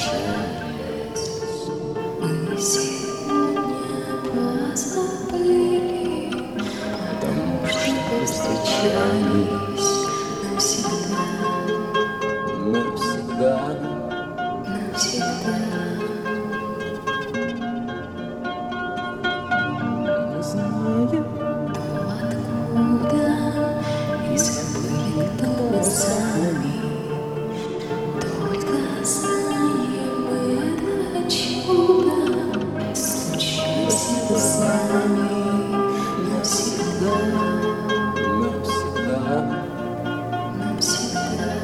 встречались, мы сегодня позабыли, потому что повстречались навсегда, навсегда, навсегда. Не знаю, откуда, и забыли, кто мы сами. Только знаем мы это чудо, случилось это с нами навсегда, навсегда, навсегда.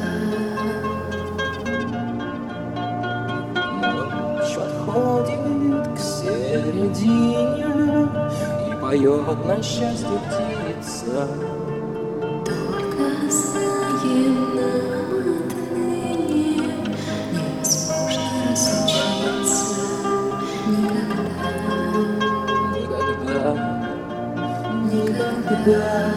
Ночь подходит к середине, и поет на счастье птица. Только знаем нам отныне невозможно разлучиться никогда, никогда, никогда.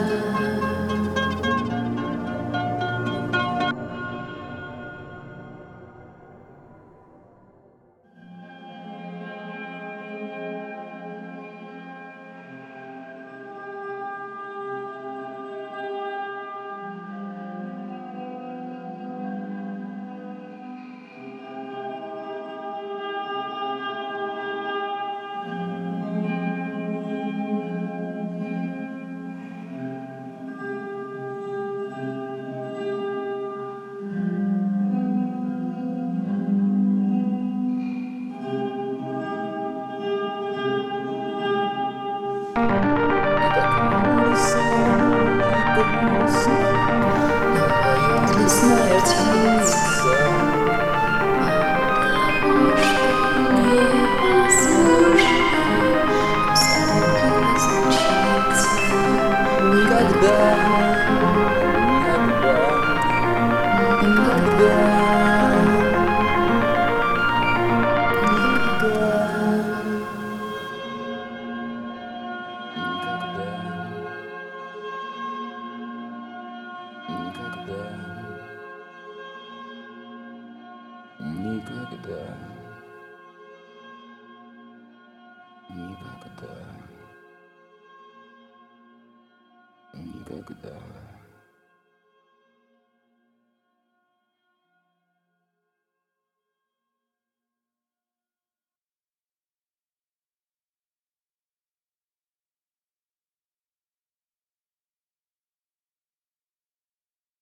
Лесная птица, того, что невозможно с тобой разлучиться никогда, никогда, никогда, никогда, никогда, никогда, никогда.